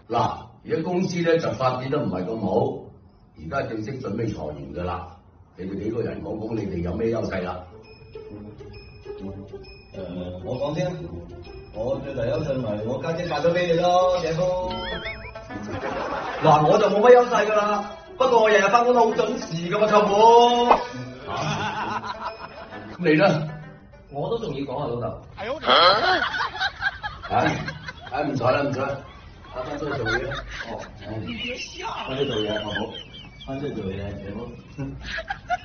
嗱，而家公司咧就發展得唔係咁好，而家正式準備裁員㗎啦。你哋幾個人講講你哋有咩優勢啦？ 我講先，我最大優勢咪我家姐嫁咗俾你咯，姐夫。嗱，我就冇乜優勢㗎啦，不過我日日翻工都好準時㗎嘛，舅母。 咁你咧？ 我都仲要講啊，老豆。 唉，唔睬啦，唔睬，翻出去做嘢啦。哦，翻出去做嘢，好唔好？翻出去做嘢，姐夫。